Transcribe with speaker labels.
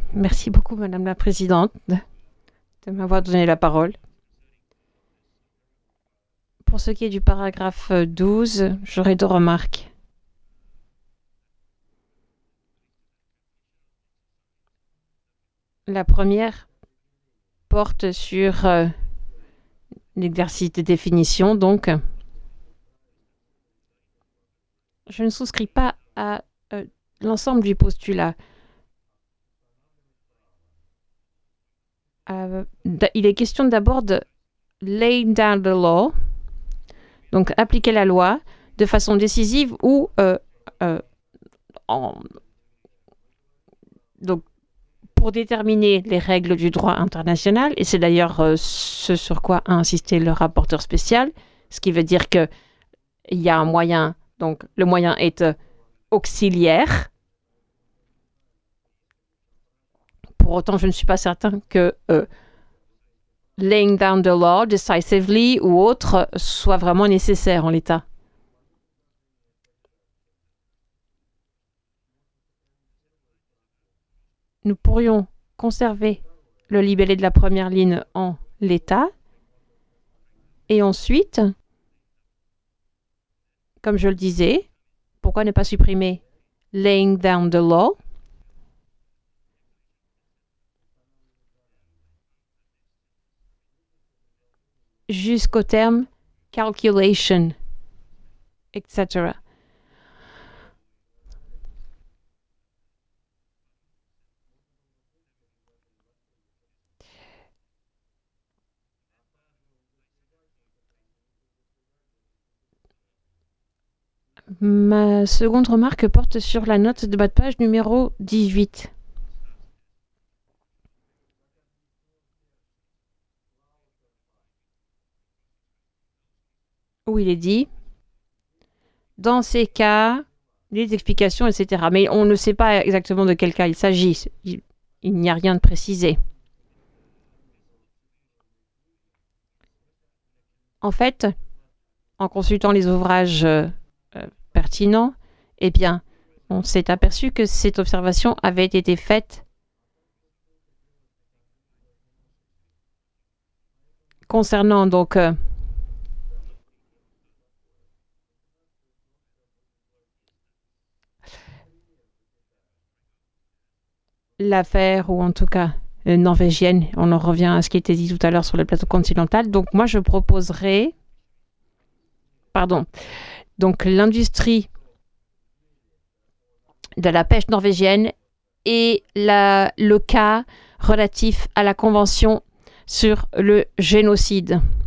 Speaker 1: Merci beaucoup, Madame la Présidente, de m'avoir donné la parole. Pour ce qui est du paragraphe 12, j'aurais deux remarques. La première porte sur l'exercice de définition, donc je ne souscris pas à l'ensemble du postulat. Il est question d'abord de laying down the law, donc appliquer la loi de façon décisive ou en, donc pour déterminer les règles du droit international, et c'est d'ailleurs ce sur quoi a insisté le rapporteur spécial, ce qui veut dire qu'il y a un moyen, donc le moyen est auxiliaire. Pour autant, je ne suis pas certain que laying down the law decisively ou autre soit vraiment nécessaire en l'état. Nous pourrions conserver le libellé de la première ligne en l'état et ensuite, comme je le disais, pourquoi ne pas supprimer laying down the law jusqu'au terme calculation, etc. Ma seconde remarque porte sur la note de bas de page numéro 18. Où il est dit, dans ces cas, les explications, etc. Mais on ne sait pas exactement de quel cas il s'agit. Il n'y a rien de précisé. En fait, en consultant les ouvrages pertinents, eh bien, on s'est aperçu que cette observation avait été faite concernant donc l'affaire, ou en tout cas norvégienne. On en revient à ce qui était dit tout à l'heure sur le plateau continental. Donc moi, je proposerais, pardon, donc l'industrie de la pêche norvégienne et le cas relatif à la Convention sur le génocide.